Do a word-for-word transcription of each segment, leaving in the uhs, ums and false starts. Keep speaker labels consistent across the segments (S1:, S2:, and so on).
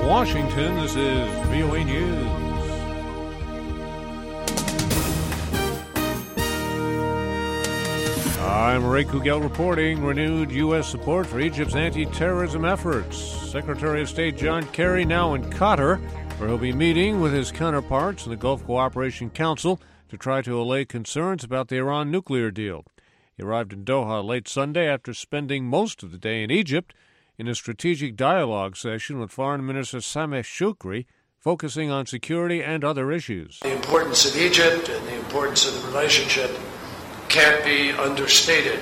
S1: Washington, this is V O A News. I'm Ray Kugel reporting renewed U S support for Egypt's anti-terrorism efforts. Secretary of State John Kerry now in Qatar, where he'll be meeting with his counterparts in the Gulf Cooperation Council to try to allay concerns about the Iran nuclear deal. He arrived in Doha late Sunday after spending most of the day in Egypt in a strategic dialogue session with Foreign Minister Sameh Shoukry, focusing on security and other issues.
S2: The importance of Egypt and the importance of the relationship can't be understated.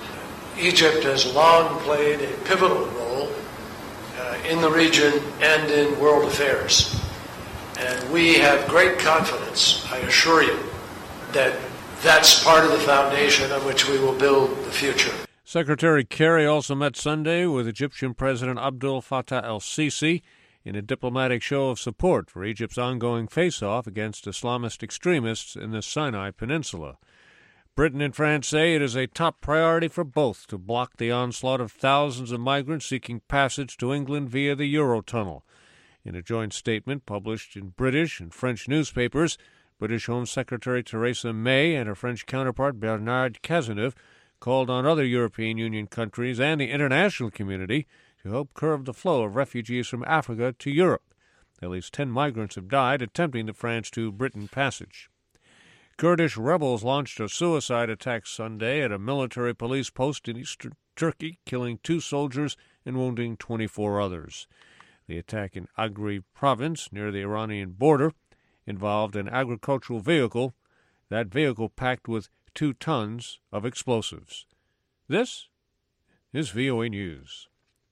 S2: Egypt has long played a pivotal role uh, in the region and in world affairs. And we have great confidence, I assure you, that that's part of the foundation on which we will build the future.
S1: Secretary Kerry also met Sunday with Egyptian President Abdel Fattah el-Sisi in a diplomatic show of support for Egypt's ongoing face-off against Islamist extremists in the Sinai Peninsula. Britain and France say it is a top priority for both to block the onslaught of thousands of migrants seeking passage to England via the Eurotunnel. In a joint statement published in British and French newspapers, British Home Secretary Theresa May and her French counterpart Bernard Cazeneuve called on other European Union countries and the international community to help curb the flow of refugees from Africa to Europe. At least ten migrants have died attempting the France to Britain passage. Kurdish rebels launched a suicide attack Sunday at a military police post in eastern Turkey, killing two soldiers and wounding twenty-four others. The attack in Agri province, near the Iranian border, involved an agricultural vehicle, that vehicle packed with two tons of explosives. This is V O A News.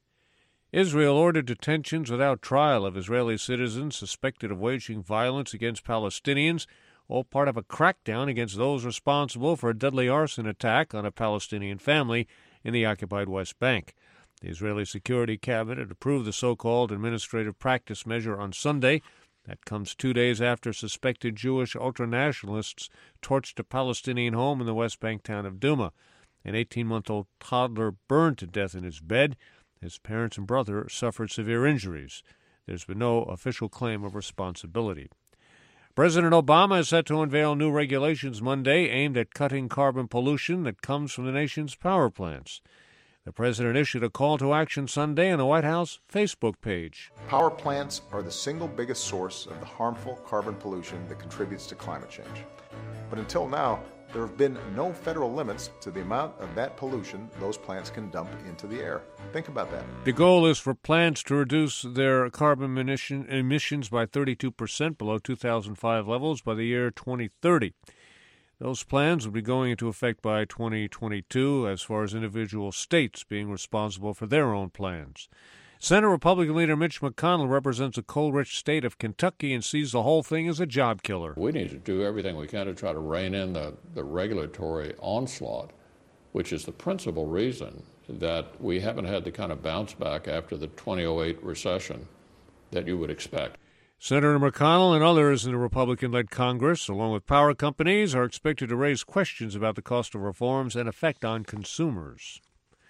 S1: Israel ordered detentions without trial of Israeli citizens suspected of waging violence against Palestinians, all part of a crackdown against those responsible for a deadly arson attack on a Palestinian family in the occupied West Bank. The Israeli Security Cabinet approved the so-called administrative practice measure on Sunday. That comes two days after suspected Jewish ultranationalists torched a Palestinian home in the West Bank town of Duma. An eighteen-month-old toddler burned to death in his bed. His parents and brother suffered severe injuries. There's been no official claim of responsibility. President Obama is set to unveil new regulations Monday aimed at cutting carbon pollution that comes from the nation's power plants. The president issued a call to action Sunday on the White House Facebook page.
S3: Power plants are the single biggest source of the harmful carbon pollution that contributes to climate change. But until now, there have been no federal limits to the amount of that pollution those plants can dump into the air. Think about that.
S1: The goal is for plants to reduce their carbon emissions by thirty-two percent below two thousand five levels by the year twenty thirty. Those plans will be going into effect by twenty twenty-two, as far as individual states being responsible for their own plans. Senate Republican leader Mitch McConnell represents a coal-rich state of Kentucky and sees the whole thing as a job killer.
S4: We need to do everything we can to try to rein in the, the regulatory onslaught, which is the principal reason that we haven't had the kind of bounce back after the two thousand eight recession that you would expect.
S1: Senator McConnell and others in the Republican-led Congress, along with power companies, are expected to raise questions about the cost of reforms and effect on consumers.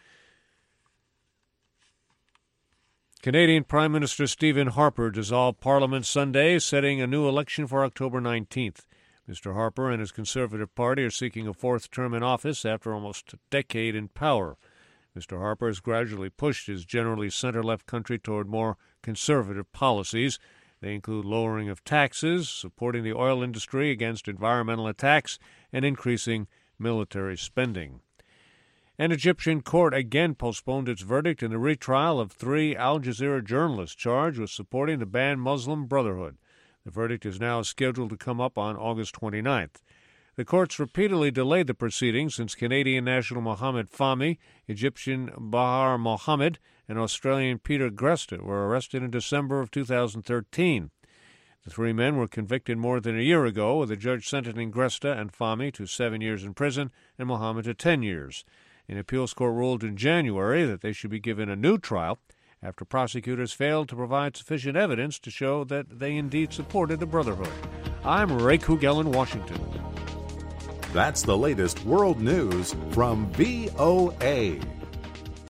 S1: Canadian Prime Minister Stephen Harper dissolved Parliament Sunday, setting a new election for October nineteenth. Mister Harper and his Conservative Party are seeking a fourth term in office after almost a decade in power. Mister Harper has gradually pushed his generally center-left country toward more conservative policies. They include lowering of taxes, supporting the oil industry against environmental attacks, and increasing military spending. An Egyptian court again postponed its verdict in the retrial of three Al Jazeera journalists charged with supporting the banned Muslim Brotherhood. The verdict is now scheduled to come up on August twenty-ninth. The courts repeatedly delayed the proceedings since Canadian national Mohamed Fahmy, Egyptian Bahar Mohammed, and Australian Peter Gresta were arrested in December of two thousand thirteen. The three men were convicted more than a year ago, with a judge sentencing Gresta and Fahmy to seven years in prison and Mohammed to ten years. An appeals court ruled in January that they should be given a new trial after prosecutors failed to provide sufficient evidence to show that they indeed supported the Brotherhood. I'm Ray Kugel in Washington.
S5: That's the latest world news from V O A.